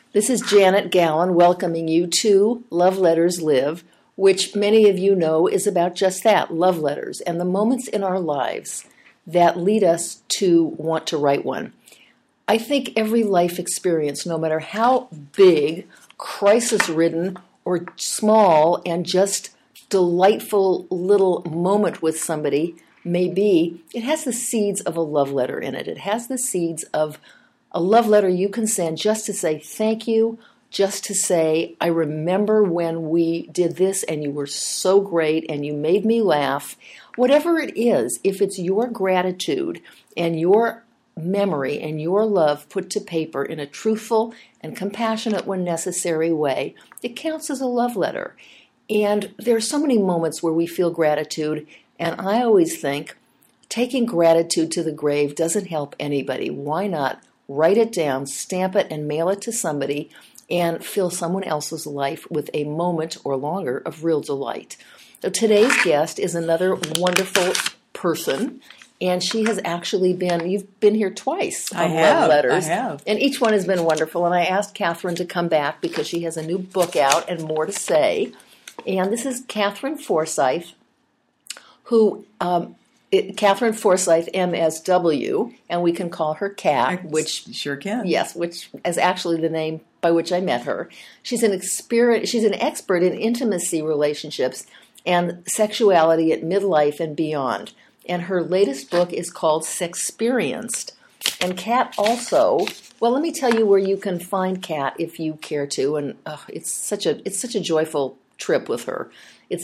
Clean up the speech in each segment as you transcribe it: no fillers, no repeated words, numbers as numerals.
This is Janet Gallen welcoming you to Love Letters Live, which many of you know is about just that, love letters, and the moments in our lives that lead us to want to write one. I think every life experience, no matter how big, crisis-ridden, or small, and just delightful little moment with somebody may be, it has the seeds of a love letter in it. It has the seeds of a love letter you can send just to say thank you, just to say, I remember when we did this and you were so great and you made me laugh. Whatever it is, if it's your gratitude and your memory and your love put to paper in a truthful and compassionate when necessary way, it counts as a love letter. And there are so many moments where we feel gratitude, and I always think taking gratitude to the grave doesn't help anybody. Why not write it down, stamp it, and mail it to somebody and fill someone else's life with a moment or longer of real delight? So today's guest is another wonderful person, and she has actually you've been here twice on Love Letters. I have. And each one has been wonderful, and I asked Catherine to come back because she has a new book out and more to say. And this is Catherine Forsyth, who... Catherine Forsyth, MSW, and we can call her Cat, which sure can. Yes, which is actually the name by which I met her. She's an expert in intimacy relationships and sexuality at midlife and beyond. And her latest book is called Sexperienced. And Cat also, well, let me tell you where you can find Cat if you care to. And it's such a joyful trip with her. It's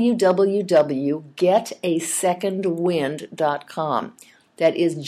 www.getasecondwind.com. That is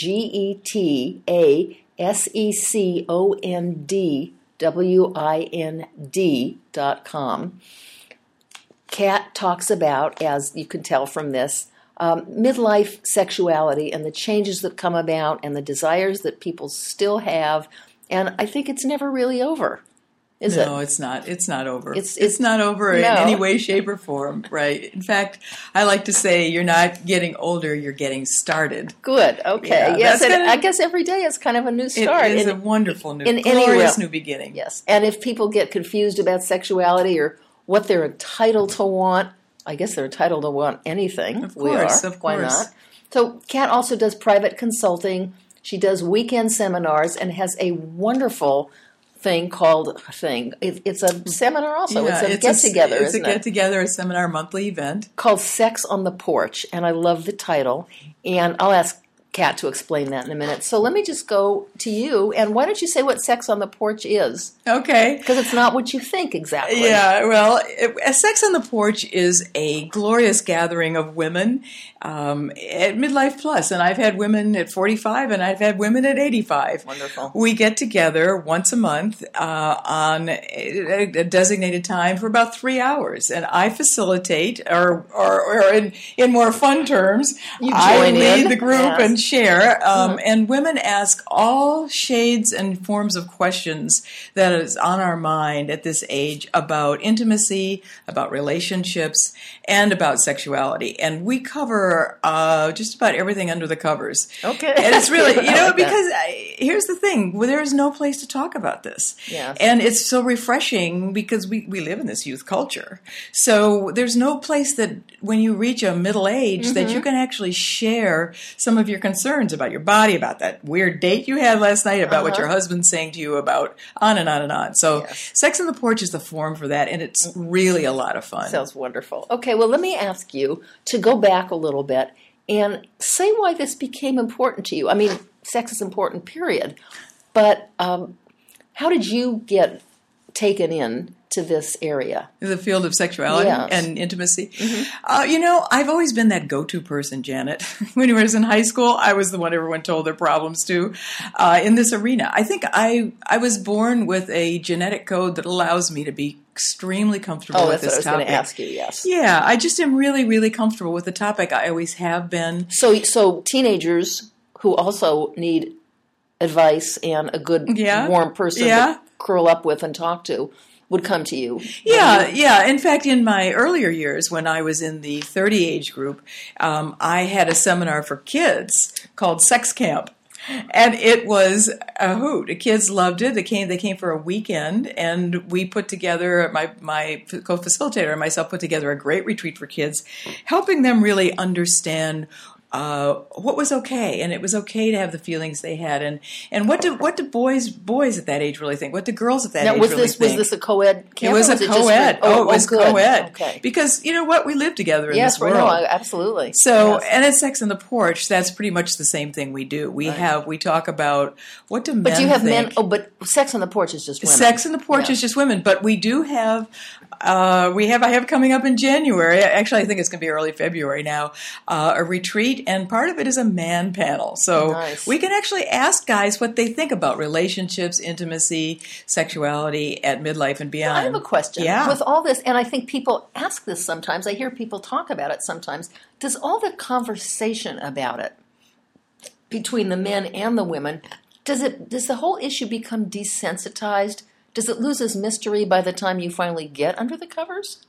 GETASECONDWIND.com. Cat talks about, as you can tell from this, midlife sexuality and the changes that come about and the desires that people still have. And I think it's never really over. No, it's not. It's not over. It's not over in any way, shape, or form, right? In fact, I like to say you're not getting older, you're getting started. Good. Okay. Yeah, yes, and I guess every day is kind of a new start. It is a wonderful glorious new beginning. Yes. And if people get confused about sexuality or what they're entitled to want, I guess they're entitled to want anything. Of course. Why not? So Kat also does private consulting. She does weekend seminars and has a wonderful it's a seminar also. Yeah, it's a get-together, It's a get-together, a seminar monthly event. Called Sex on the Porch, and I love the title. And I'll ask Kat to explain that in a minute. So let me just go to you, and why don't you say what Sex on the Porch is? Okay. Because it's not what you think exactly. Yeah, well, Sex on the Porch is a glorious gathering of women at midlife plus, and I've had women at 45 and I've had women at 85. Wonderful. We get together once a month on a designated time for about 3 hours, and I facilitate, or in more fun terms, I lead the group and share, and women ask all shades and forms of questions that is on our mind at this age about intimacy, about relationships, and about sexuality. And we cover just about everything under the covers. Okay. And it's really, because here's the thing, there is no place to talk about this. Yes. And it's so refreshing because we live in this youth culture. So there's no place that when you reach a middle age that you can actually share some of your concerns about your body, about that weird date you had last night, about what your husband's saying to you, about on and on and on. So Sex on the Porch is the forum for that, and it's really a lot of fun. Sounds wonderful. Okay, well, let me ask you to go back a little bit and say why this became important to you. I mean, sex is important, period. But how did you get taken in to this area? The field of sexuality and intimacy. I've always been that go-to person, Janet. When I was in high school, I was the one everyone told their problems to in this arena. I think I was born with a genetic code that allows me to be extremely comfortable with this topic. Oh, that's what I was going to ask you, yes. Yeah, I just am really, really comfortable with the topic. I always have been. So teenagers who also need advice and a good, warm person to curl up with and talk to would come to you. Yeah. In fact, in my earlier years, when I was in the 30 age group, I had a seminar for kids called Sex Camp. And it was a hoot. The kids loved it. They came for a weekend, and we put together, my co-facilitator and myself put together a great retreat for kids, helping them really understand what was okay, and it was okay to have the feelings they had, and what do boys at that age really think? What do girls at that age really think? Was this a co-ed camp? It was a co-ed. It was good. Co-ed. Okay. Because you know what, we live together in this world. Yes, absolutely. So, yes. And at Sex on the Porch, that's pretty much the same thing we do. We talk about what do men think. But you have men. Oh, but Sex on the Porch is just women. Sex on the Porch is just women, but we do have. I have coming up in January. Actually, I think it's going to be early February now. A retreat, and part of it is a man panel. So we can actually ask guys what they think about relationships, intimacy, sexuality at midlife and beyond. Well, I have a question. Yeah. With all this, and I think people ask this sometimes. I hear people talk about it sometimes. Does all the conversation about it between the men and the women, does the whole issue become desensitized? Does it lose its mystery by the time you finally get under the covers?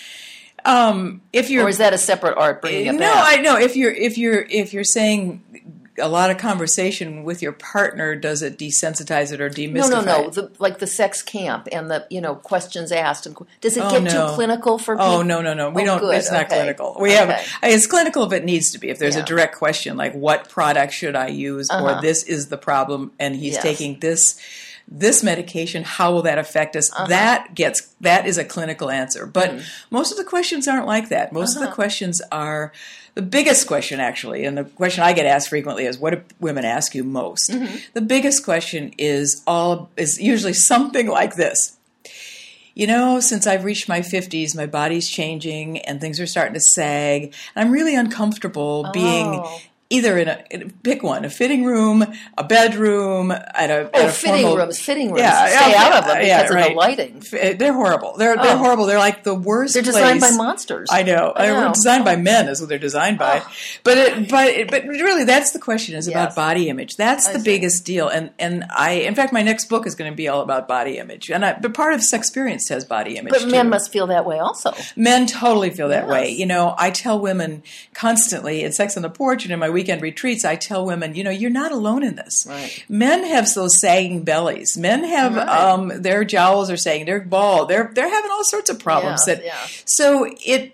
Or is that a separate art? Bringing it back? I know. If you're saying a lot of conversation with your partner, does it desensitize it or demystify? No. Like the sex camp and the questions asked. And does it get too clinical for people? Oh no. We don't. Good. It's not clinical. It's clinical if it needs to be. If there's a direct question like, "What product should I use?" or "This is the problem," and he's taking this medication, how will that affect us? That is a clinical answer. But most of the questions aren't like that. Most of the questions are, the biggest question actually, and the question I get asked frequently is, what do women ask you most? The biggest question is usually something like this. You know, since I've reached my 50s, my body's changing and things are starting to sag. I'm really uncomfortable being either pick one, a fitting room, a bedroom, at a fitting formal, rooms. Stay out of them because of the lighting. They're horrible. They're horrible. They're like the worst. They're designed by monsters. I know. They're designed by men, is what they're designed by. But really, that's the question. Is about body image. That's the biggest deal. And in fact, my next book is going to be all about body image. But part of Sexperience has body image. But men must feel that way also. Men totally feel that way. You know, I tell women constantly at Sex on the Porch and in my weekend retreats, I tell women, you know, you're not alone in this. Right. Men have those sagging bellies. Men have their jowls are sagging. They're bald. They're having all sorts of problems. So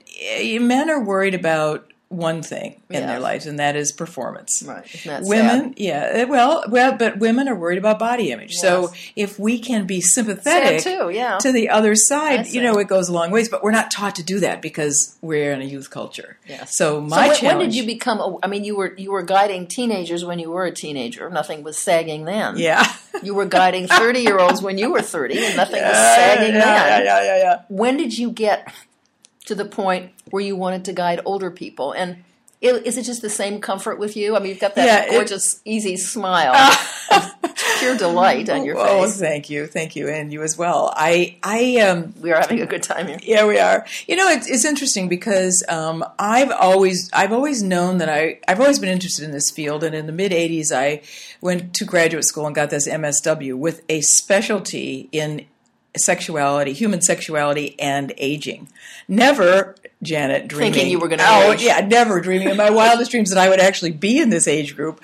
men are worried about one thing in their lives, and that is performance. Right. Isn't that women, sad? But women are worried about body image. Yes. So if we can be sympathetic to the other side, you know, it goes a long ways. But we're not taught to do that because we're in a youth culture. Yes. So challenge. When did you become? I mean, you were guiding teenagers when you were a teenager. Nothing was sagging then. Yeah. You were guiding 30-year-olds when you were 30, and nothing was sagging then. Yeah. When did you get to the point where you wanted to guide older people? And is it just the same comfort with you? I mean, you've got that gorgeous, easy smile, pure delight on your face. Oh, thank you, and you as well. We are having a good time here. Yeah, we are. You know, it's interesting because I've always known that I've always been interested in this field, and in the mid '80s, I went to graduate school and got this MSW with a specialty in sexuality, human sexuality, and aging. Never, Janet, dreaming. Thinking you were going to age. Yeah, never dreaming in my wildest dreams that I would actually be in this age group.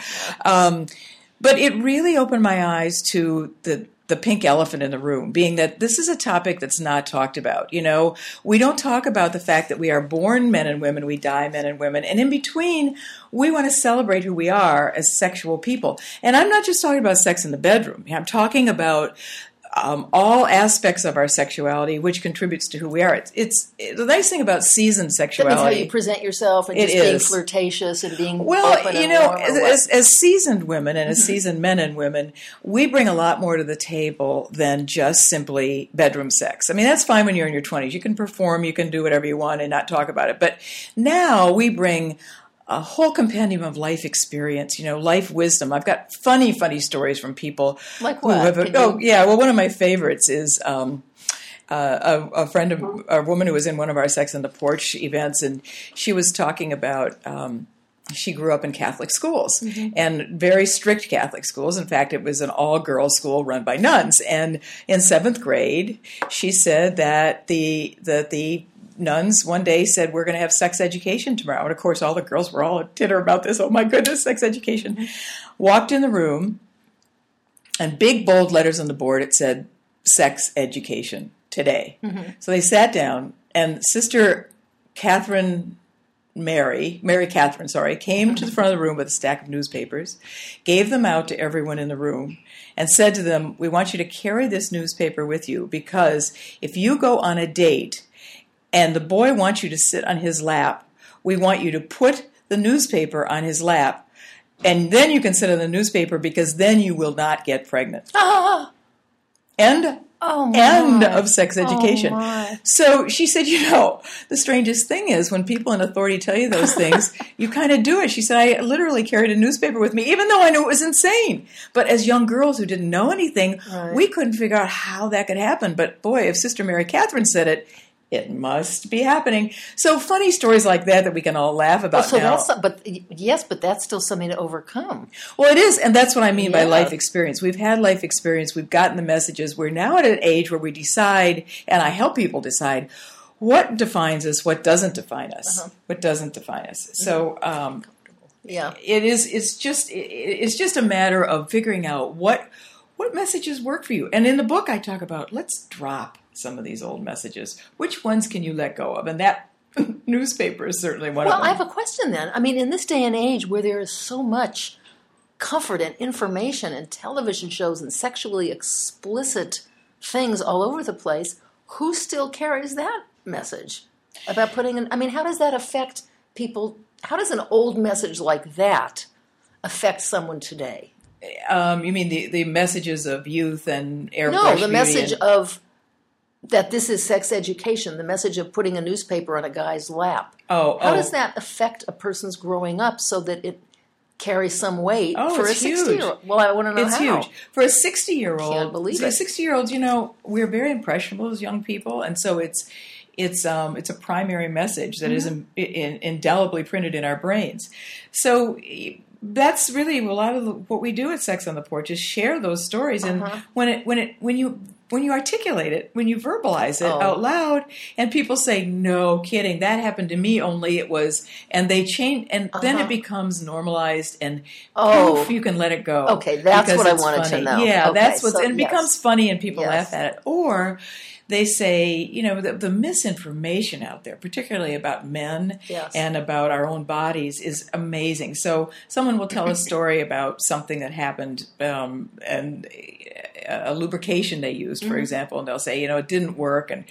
But it really opened my eyes to the pink elephant in the room, being that this is a topic that's not talked about. You know, we don't talk about the fact that we are born men and women, we die men and women, and in between, we want to celebrate who we are as sexual people. And I'm not just talking about sex in the bedroom. I'm talking about all aspects of our sexuality, which contributes to who we are. It's the nice thing about seasoned sexuality. That means how you present yourself and just being flirtatious and being open and know, warm, as seasoned women and as seasoned men and women, we bring a lot more to the table than just simply bedroom sex. I mean, that's fine when you're in your 20s. You can perform, you can do whatever you want and not talk about it. But now we bring a whole compendium of life experience, you know, life wisdom. I've got funny stories from people. Like what? Well, one of my favorites is a woman who was in one of our Sex on the Porch events, and she was talking about she grew up in Catholic schools and very strict Catholic schools. In fact, it was an all-girls school run by nuns. And in 7th grade, she said that the nuns one day said, we're going to have sex education tomorrow. And, of course, all the girls were all a titter about this. Oh, my goodness, sex education. Walked in the room, and big, bold letters on the board, it said, sex education today. So they sat down, and Sister Mary Catherine, came to the front of the room with a stack of newspapers, gave them out to everyone in the room, and said to them, we want you to carry this newspaper with you, because if you go on a date and the boy wants you to sit on his lap, we want you to put the newspaper on his lap, and then you can sit on the newspaper, because then you will not get pregnant. End of sex education. So she said, the strangest thing is when people in authority tell you those things, you kind of do it. She said, I literally carried a newspaper with me, even though I knew it was insane. But as young girls who didn't know anything, we couldn't figure out how that could happen. But boy, if Sister Mary Catherine said it, it must be happening. So funny stories like that we can all laugh about now. But that's still something to overcome. Well, it is, and that's what I mean by life experience. We've had life experience. We've gotten the messages. We're now at an age where we decide, and I help people decide, what defines us, what doesn't define us, what doesn't define us. So it's just a matter of figuring out what messages work for you. And in the book, I talk about, let's drop some of these old messages. Which ones can you let go of? And that newspaper is certainly one of them. Well, I have a question then. I mean, in this day and age where there is so much comfort and information and television shows and sexually explicit things all over the place, who still carries that message about how does that affect people? How does an old message like that affect someone today? You mean the messages of youth and airbrush? No, the message of that this is sex education, the message of putting a newspaper on a guy's lap. How does that affect a person's growing up so that it carries some weight for a 60-year-old? Well, I want to know it's how. It's huge. For a 60-year-old, can't believe it. 60-year-olds, we're very impressionable as young people, and so it's a primary message that is indelibly printed in our brains. So that's really a lot of what we do at Sex on the Porch is share those stories, and when you articulate it, when you verbalize it out loud, and people say, "No kidding, that happened to me." Only it was, and they change, and then it becomes normalized, and poof, you can let it go. Okay, that's what I wanted to know. Yeah, that's what's, and it becomes funny, and people laugh at it, or they say, the misinformation out there, particularly about men and about our own bodies, is amazing. So someone will tell a story about something that happened and a lubrication they used, for example, and they'll say, it didn't work, and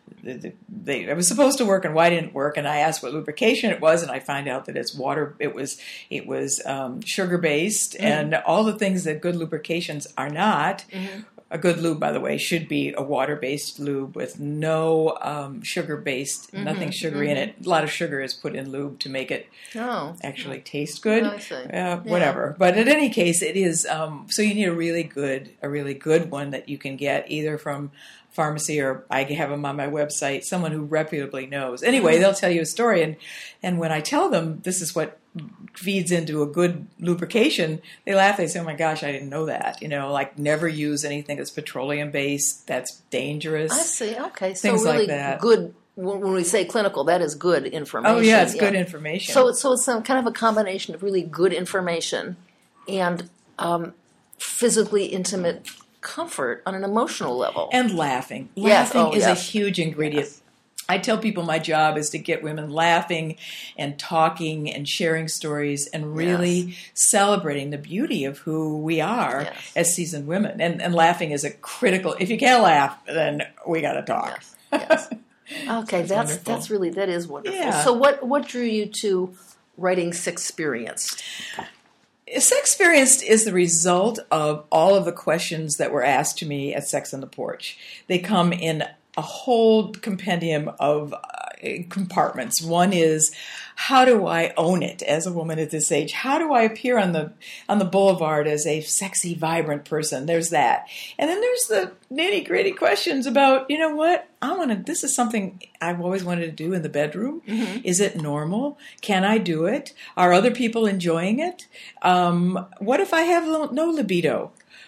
it was supposed to work, and why didn't it work? And I asked what lubrication it was, and I find out that it's water. It was sugar based, and all the things that good lubrications are not. A good lube, by the way, should be a water-based lube with no sugar-based, nothing sugary in it. A lot of sugar is put in lube to make it actually taste good. I see. Whatever. But in any case, it is. So you need a really good one that you can get either from pharmacy, or I have them on my website, someone who reputably knows. Anyway, they'll tell you a story, and when I tell them this is what feeds into a good lubrication, they laugh. They say, "Oh my gosh, I didn't know that." Like never use anything that's petroleum based. That's dangerous. I see. Okay, things so really like that. Good. When we say clinical, that is good information. Oh yeah, it's good information. So it's some kind of a combination of really good information and physically intimate comfort on an emotional level. And laughing. Laughing is a huge ingredient. Yes. I tell people my job is to get women laughing and talking and sharing stories and really celebrating the beauty of who we are as seasoned women. And laughing is a critical, if you can't laugh, then we got to talk. Yes. Okay, that is wonderful. Yeah. So what drew you to writing Sexperienced? Sexperienced is the result of all of the questions that were asked to me at Sex on the Porch. They come in a whole compendium of compartments. One is, how do I own it as a woman at this age? How do I appear on the boulevard as a sexy, vibrant person? There's that. And then there's the nitty-gritty questions about, this is something I've always wanted to do in the bedroom. Is it normal? Can I do it? Are other people enjoying it? What if I have no libido?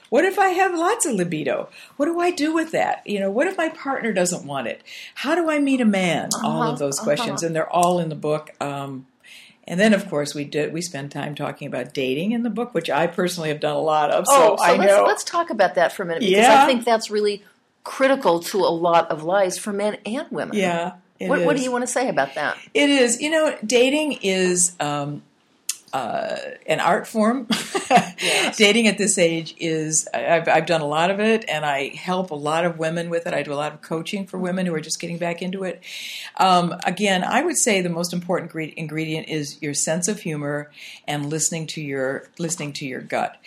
What if I have lots of libido? What do I do with that? What if my partner doesn't want it? How do I meet a man? All of those questions, and they're all in the book. And then, of course, we spend time talking about dating in the book, which I personally have done a lot of. So I know. Let's talk about that for a minute, because I think that's really critical to a lot of lives for men and women. Yeah. What do you want to say about that? It is. Dating is an art form. Yes. Dating at this age is, I've done a lot of it, and I help a lot of women with it. I do a lot of coaching for women who are just getting back into it. Again, I would say the most important ingredient is your sense of humor and listening to your gut.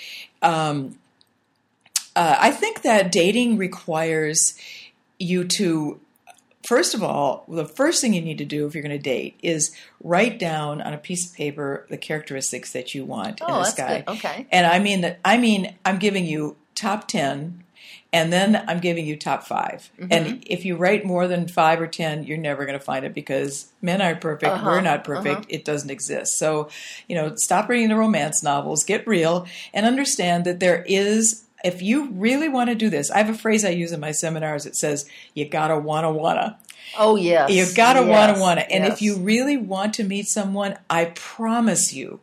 I think that dating requires you to, first of all, the first thing you need to do if you're going to date is write down on a piece of paper the characteristics that you want in this guy. Good. Okay. And I'm giving you top 10, and then I'm giving you top 5. Mm-hmm. And if you write more than 5 or 10, you're never going to find it, because men aren't perfect. We're not perfect. It doesn't exist. So, stop reading the romance novels, get real, and understand that there is, if you really want to do this, I have a phrase I use in my seminars that says, you gotta wanna. Oh, yes. You gotta wanna. And if you really want to meet someone, I promise you,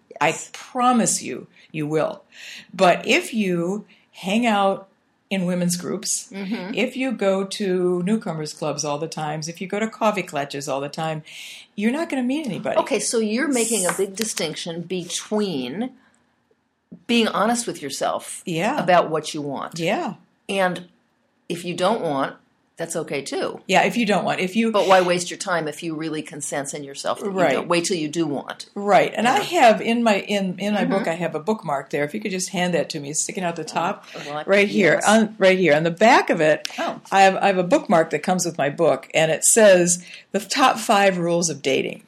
you will. But if you hang out in women's groups, if you go to newcomers clubs all the time, if you go to coffee clutches all the time, you're not going to meet anybody. Okay, so you're making a big distinction between being honest with yourself about what you want. Yeah. And if you don't want, that's okay too. Yeah, if you don't want. But why waste your time if you really can sense in yourself that you don't? Wait till you do want. Right. And I have in my book, I have a bookmark there. If you could just hand that to me, it's sticking out the top. Right here. Right here. On the back of it, I have a bookmark that comes with my book, and it says the top 5 rules of dating.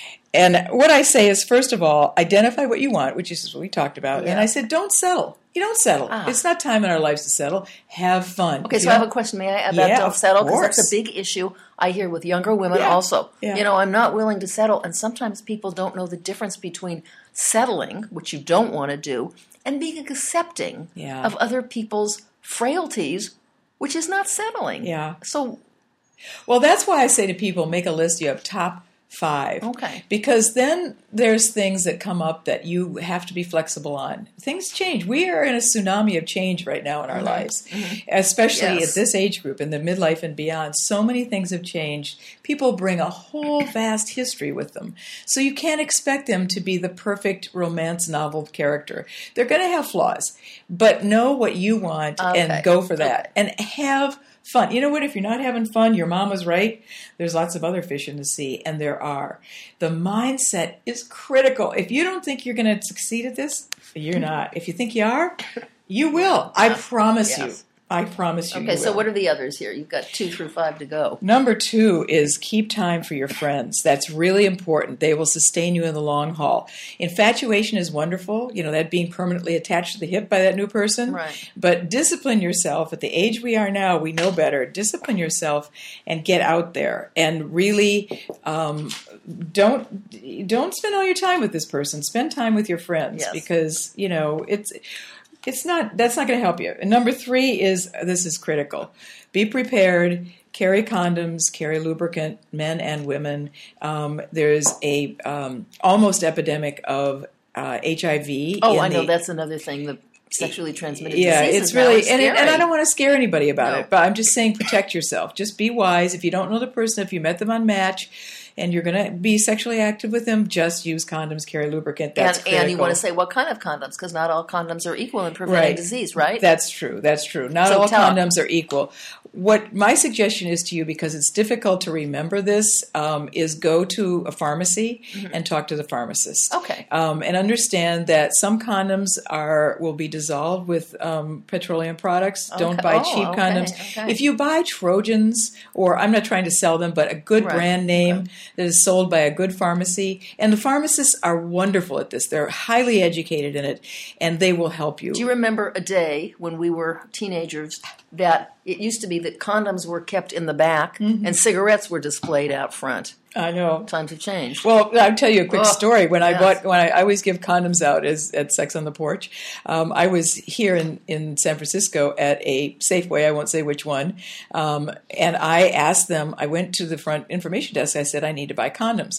And what I say is, first of all, identify what you want, which is what we talked about. Yeah. And I said, don't settle. You don't settle. It's not time in our lives to settle. Have fun. Okay, so I have a question. May I add that? Don't settle? Because that's a big issue I hear with younger women also. Yeah. I'm not willing to settle. And sometimes people don't know the difference between settling, which you don't want to do, and being accepting of other people's frailties, which is not settling. Yeah. So, well, that's why I say to people, make a list. You have top 5. Okay. Because then there's things that come up that you have to be flexible on. Things change. We are in a tsunami of change right now in our lives, especially at this age group, in the midlife and beyond. So many things have changed. People bring a whole vast history with them. So you can't expect them to be the perfect romance novel character. They're going to have flaws, but know what you want and go for that. And have fun. You know what? If you're not having fun, your mom was right. There's lots of other fish in the sea, and there are. The mindset is critical. If you don't think you're going to succeed at this, you're not. If you think you are, you will. I promise you. I promise you. Okay, so what are the others here? You've got 2 through 5 to go. Number 2 is keep time for your friends. That's really important. They will sustain you in the long haul. Infatuation is wonderful, that being permanently attached to the hip by that new person. Right. But discipline yourself. At the age we are now, we know better. Discipline yourself and get out there. And really don't spend all your time with this person. Spend time with your friends because, that's not going to help you. And number 3 is, this is critical. Be prepared. Carry condoms, carry lubricant, men and women. There's a almost epidemic of HIV. Oh, I know. That's another thing. The sexually transmitted disease. Yeah, it's really, and I don't want to scare anybody about it, but I'm just saying protect yourself. Just be wise. If you don't know the person, if you met them on Match, and you're going to be sexually active with them, just use condoms, carry lubricant. That's critical. And you want to say what kind of condoms, because not all condoms are equal in preventing disease, right? That's true. Not all condoms are equal. What my suggestion is to you, because it's difficult to remember this, is go to a pharmacy and talk to the pharmacist. Okay. And understand that some condoms will be dissolved with petroleum products. Okay. Don't buy cheap condoms. Okay. If you buy Trojans, or I'm not trying to sell them, but a good brand name that is sold by a good pharmacy, and the pharmacists are wonderful at this. They're highly educated in it, and they will help you. Do you remember a day when we were teenagers that It used to be that condoms were kept in the back and cigarettes were displayed out front. I know. Times have changed. Well, I'll tell you a quick story. When I always give condoms out at Sex on the Porch. I was here in San Francisco at a Safeway, I won't say which one, and I asked them, I went to the front information desk, I said, I need to buy condoms.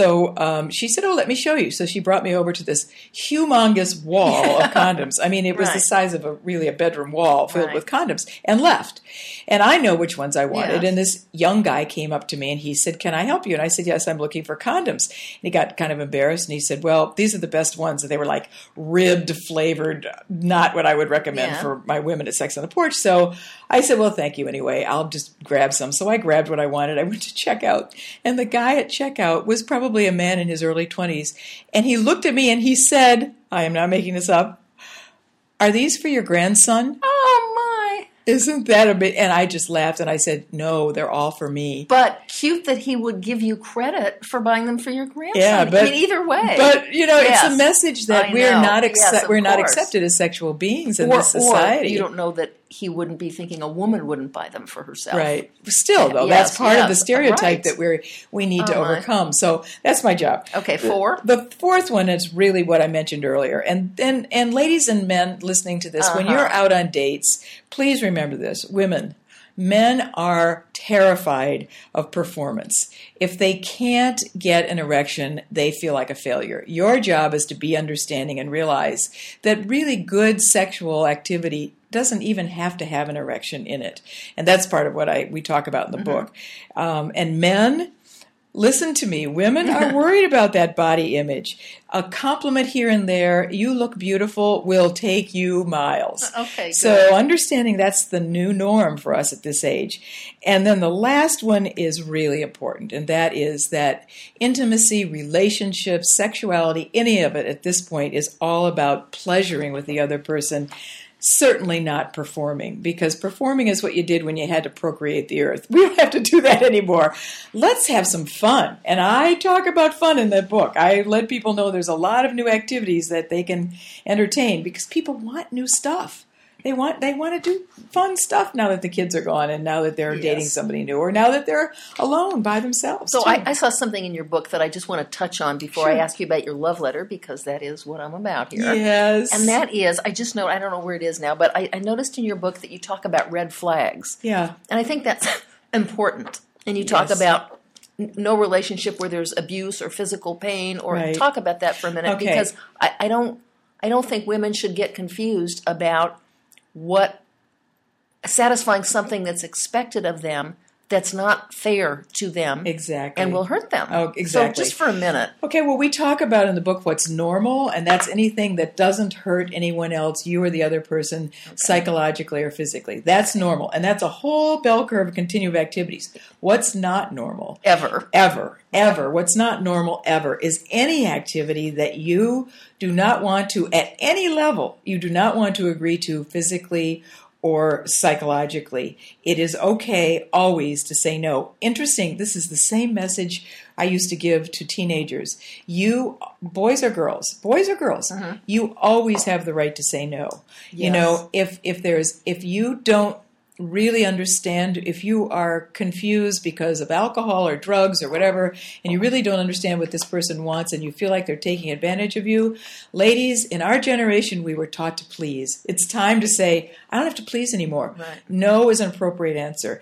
So she said, oh, let me show you. So she brought me over to this humongous wall of condoms. I mean, it was the size of a bedroom wall filled with condoms, and left. And I know which ones I wanted. And this young guy came up to me and he said, can I help you? And I said, yes, I'm looking for condoms. And he got kind of embarrassed and he said, well, these are the best ones. And they were like ribbed, flavored, not what I would recommend for my women at Sex on the Porch. So I said, well, thank you anyway. I'll just grab some. So I grabbed what I wanted. I went to checkout. And the guy at checkout was probably a man in his early 20s. And he looked at me and he said, I am not making this up, are these for your grandson? Oh, my. Isn't that a bit? And I just laughed and I said, no, they're all for me. But cute that he would give you credit for buying them for your grandson. Yeah, but, I mean, either way. But, it's a message that we're not accepted as sexual beings in this society. Or you don't know that he wouldn't be thinking a woman wouldn't buy them for herself. Right. Still, though, that's part of the stereotype that we need to overcome. So that's my job. Okay, 4. The fourth one is really what I mentioned earlier. And ladies and men listening to this, when you're out on dates, please remember this. Women, men are terrified of performance. If they can't get an erection, they feel like a failure. Your job is to be understanding and realize that really good sexual activity doesn't even have to have an erection in it. And that's part of what we talk about in the book. And men, listen to me. Women are worried about that body image. A compliment here and there, you look beautiful, will take you miles. Okay, good. So understanding that's the new norm for us at this age. And then the last one is really important, and that is that intimacy, relationships, sexuality, any of it at this point is all about pleasuring with the other person. Certainly not performing, because performing is what you did when you had to procreate the earth. We don't have to do that anymore. Let's have some fun. And I talk about fun in that book. I let people know there's a lot of new activities that they can entertain because people want new stuff. They want to do fun stuff now that the kids are gone and now that they're dating somebody new or now that they're alone by themselves. So I saw something in your book that I just want to touch on before I ask you about your love letter, because that is what I'm about here. Yes. And that is, I just know, I don't know where it is now, but I noticed in your book that you talk about red flags. Yeah. And I think that's important. And you talk about no relationship where there's abuse or physical pain, or talk about that for a minute, because I don't think women should get confused about what satisfying something that's expected of them that's not fair to them. Exactly. And will hurt them. Oh, exactly. So just for a minute. Okay, well, we talk about in the book what's normal, and that's anything that doesn't hurt anyone else, you or the other person, psychologically or physically. That's normal. And that's a whole bell curve continuum of activities. What's not normal? Ever. What's not normal ever is any activity that you do not want to, at any level, you do not want to agree to physically or psychologically. It is okay always to say no. Interesting, this is the same message I used to give to teenagers. You, boys or girls, you always have the right to say no. Yes. You know, if you don't really understand, if you are confused because of alcohol or drugs or whatever, and you really don't understand what this person wants and you feel like they're taking advantage of you, ladies, in our generation, we were taught to please. It's time to say, I don't have to please anymore. Right. No is an appropriate answer.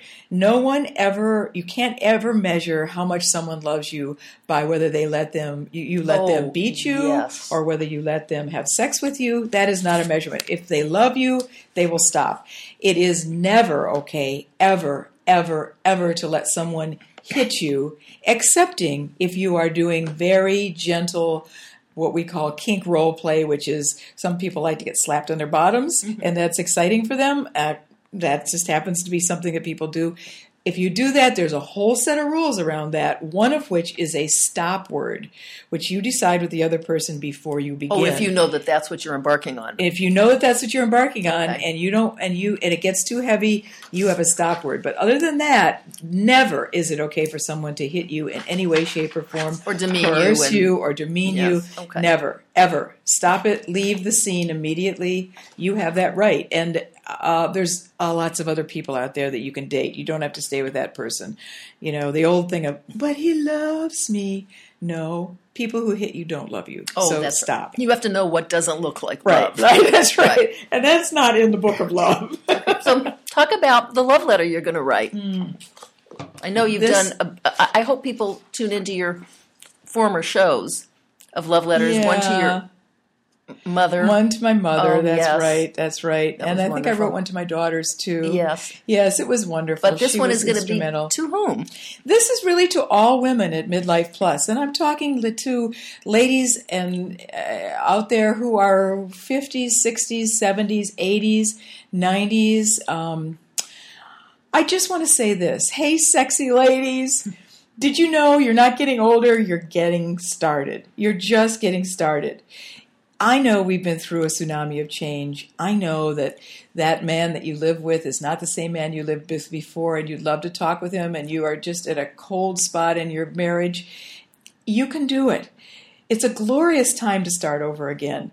You can't ever measure how much someone loves you by whether they let them, you let them beat you or whether you let them have sex with you. That is not a measurement. If they love you, they will stop. It is never okay, ever, ever, ever to let someone hit you, excepting if you are doing very gentle, what we call kink role play, which is some people like to get slapped on their bottoms, and that's exciting for them. That just happens to be something that people do. If you do that, there's a whole set of rules around that, one of which is a stop word, which you decide with the other person before you begin. Oh, if you know that that's what you're embarking on. If you know that that's what you're embarking on, and it gets too heavy, you have a stop word. But other than that, never is it okay for someone to hit you in any way, shape, or form, or demean you, or demean you. Okay. Never, ever. Stop it. Leave the scene immediately. You have that right. And there's lots of other people out there that you can date. You don't have to stay with that person. The old thing of, but he loves me. No, people who hit you don't love you. So stop. You have to know what doesn't look like love. Right, that's right. And that's not in the book of love. So talk about the love letter you're going to write. I know you've done, I hope people tune into your former shows of love letters, one to your mother. One to my mother, yes. That's right. And I think I wrote one to my daughters, too. Yes, it was wonderful. But this one is going to be to whom? This is really to all women at Midlife Plus. And I'm talking to ladies and out there who are 50s, 60s, 70s, 80s, 90s. I just want to say this. Hey, sexy ladies. Did you know you're not getting older? You're getting started. You're just getting started. I know we've been through a tsunami of change. I know that man that you live with is not the same man you lived with before, and you'd love to talk with him, and you are just at a cold spot in your marriage. You can do it. It's a glorious time to start over again.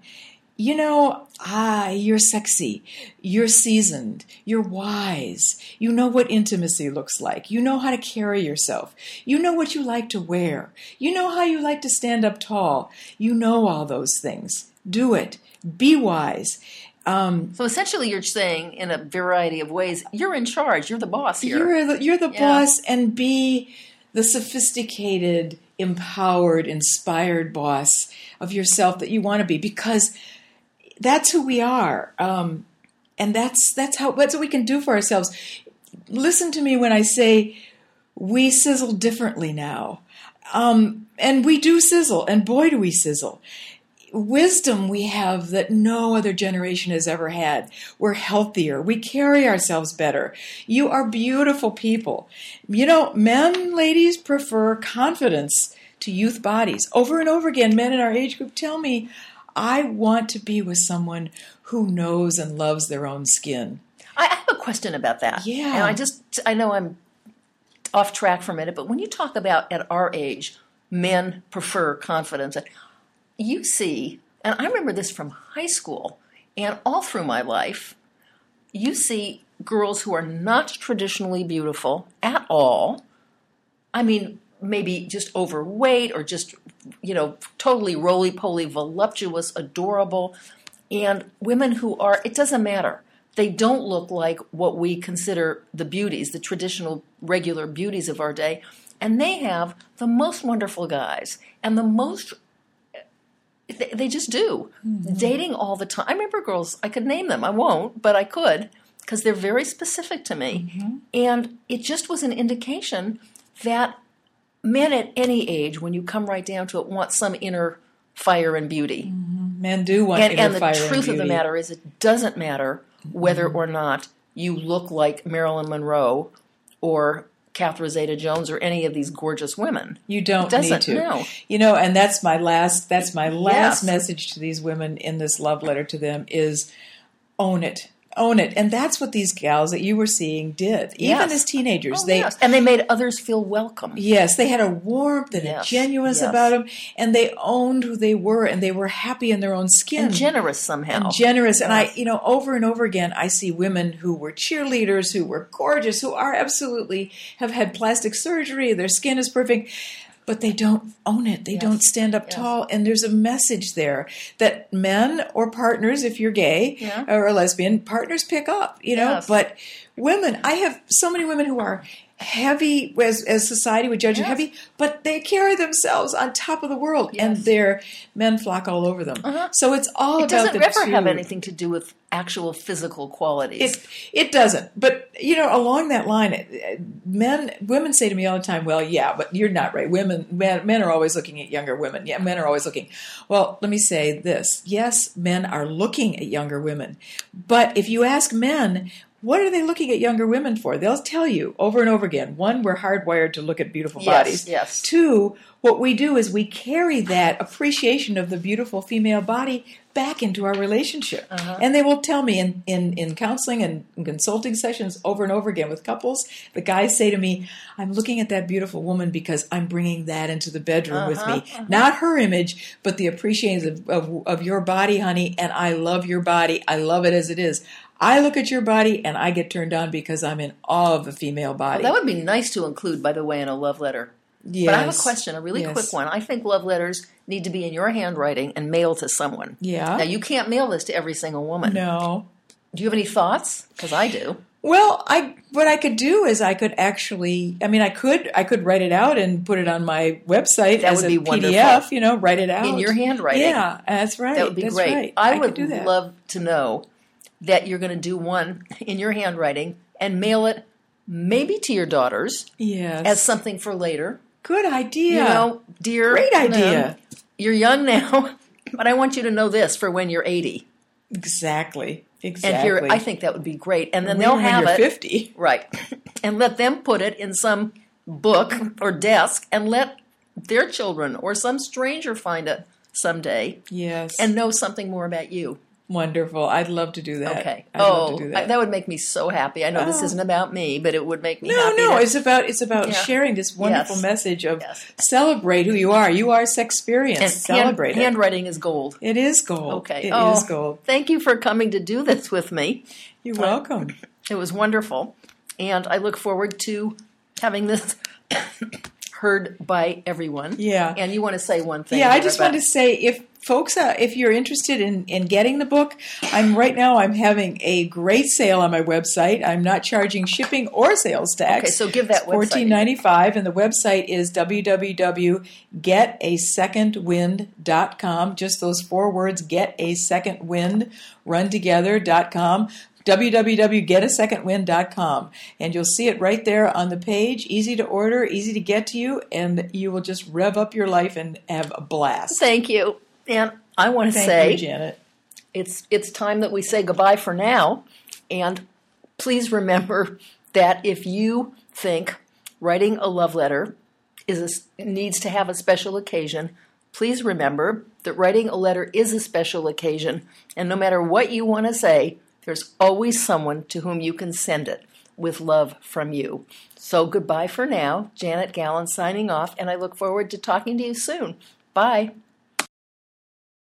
You're sexy, you're seasoned, you're wise, you know what intimacy looks like, you know how to carry yourself, you know what you like to wear, you know how you like to stand up tall, you know all those things. Do it. Be wise. So essentially you're saying in a variety of ways, you're in charge, you're the boss here. You're the boss, and be the sophisticated, empowered, inspired boss of yourself that you want to be, because that's who we are, and that's what we can do for ourselves. Listen to me when I say we sizzle differently now, and we do sizzle, and boy do we sizzle. Wisdom we have that no other generation has ever had. We're healthier. We carry ourselves better. You are beautiful people. Men, ladies, prefer confidence to youth bodies. Over and over again, men in our age group tell me, I want to be with someone who knows and loves their own skin. I have a question about that. Yeah. And I know I'm off track for a minute, but when you talk about at our age, men prefer confidence, you see, and I remember this from high school and all through my life, you see girls who are not traditionally beautiful at all. I mean, maybe just overweight or just, totally roly-poly, voluptuous, adorable. And women who are, it doesn't matter. They don't look like what we consider the beauties, the traditional, regular beauties of our day. And they have the most wonderful guys and the most, they just do. Mm-hmm. Dating all the time. I remember girls, I could name them. I won't, but I could, because they're very specific to me. Mm-hmm. And it just was an indication that men at any age, when you come right down to it, want some inner fire and beauty. Mm-hmm. Men do want inner fire and beauty. And the truth of the matter is, it doesn't matter whether or not you look like Marilyn Monroe or Catherine Zeta-Jones or any of these gorgeous women. You don't need to. No. And that's my last message to these women in this love letter to them is own it. Own it. And that's what these gals that you were seeing did. Even as teenagers. And they made others feel welcome. Yes. They had a warmth and a genuineness about them. And they owned who they were. And they were happy in their own skin. And generous somehow. And I, over and over again, I see women who were cheerleaders, who were gorgeous, who are absolutely have had plastic surgery. Their skin is perfect. But they don't own it. They don't stand up tall. And there's a message there that men or partners, if you're gay or a lesbian, partners pick up, But women, I have so many women who are heavy, as society would judge them heavy, but they carry themselves on top of the world. Yes. And their men flock all over them. Uh-huh. So it's all about the two. It doesn't ever have anything to do with actual physical qualities. It doesn't. But, along that line, women say to me all the time, well, yeah, but you're not right. Men are always looking at younger women. Yeah, men are always looking. Well, let me say this. Yes, men are looking at younger women. But if you ask men, what are they looking at younger women for? They'll tell you over and over again. One, we're hardwired to look at beautiful bodies. Yes. Two, what we do is we carry that appreciation of the beautiful female body back into our relationship. Uh-huh. And they will tell me in counseling and in consulting sessions over and over again with couples, the guys say to me, I'm looking at that beautiful woman because I'm bringing that into the bedroom with me. Uh-huh. Not her image, but the appreciation of your body, honey, and I love your body. I love it as it is. I look at your body and I get turned on because I'm in awe of a female body. Well, that would be nice to include, by the way, in a love letter. Yes. But I have a question, a really quick one. I think love letters need to be in your handwriting and mailed to someone. Yeah. Now, you can't mail this to every single woman. No. Do you have any thoughts? Because I do. Well, what I could do is I could actually, I could write it out and put it on my website That as would a be PDF, wonderful. Write it out. In your handwriting. Yeah, that's right. That would be that's great. Right. I would could do that. love to know that you're going to do one in your handwriting and mail it maybe to your daughters Yes. as something for later. Good idea. You know, dear. Great idea. You're young now, but I want you to know this for when you're 80. Exactly. And here, I think that would be great. And then When they'll have you're it. 50. Right. And let them put it in some book or desk and let their children or some stranger find it someday Yes. and know something more about you. Wonderful. I'd love to do that. Okay. I'd love to do that. That would make me so happy. I know this isn't about me, but it would make me No, happy. it's about sharing this wonderful message of Yes. celebrate who you are. You are Sexperience. And Celebrate it. handwriting is gold. It is gold. Okay. It is gold. Thank you for coming to do this with me. You're welcome. It was wonderful. And I look forward to having this heard by everyone. Yeah. And you want to say one thing? Yeah, I just want to say, if folks, if you're interested in getting the book, I'm having a great sale on my website. I'm not charging shipping or sales tax. Okay, so give that website. $14.95, and the website is www.getasecondwind.com. Just those 4 words, get a second wind, run together.com. www.getasecondwind.com, and you'll see it right there on the page. Easy to order, easy to get to you, and you will just rev up your life and have a blast. Thank you. And I want to Thank say, you, Janet. It's time that we say goodbye for now. And please remember that if you think writing a love letter needs to have a special occasion, please remember that writing a letter is a special occasion. And no matter what you want to say, there's always someone to whom you can send it with love from you. So goodbye for now. Janet Gallen signing off, and I look forward to talking to you soon. Bye.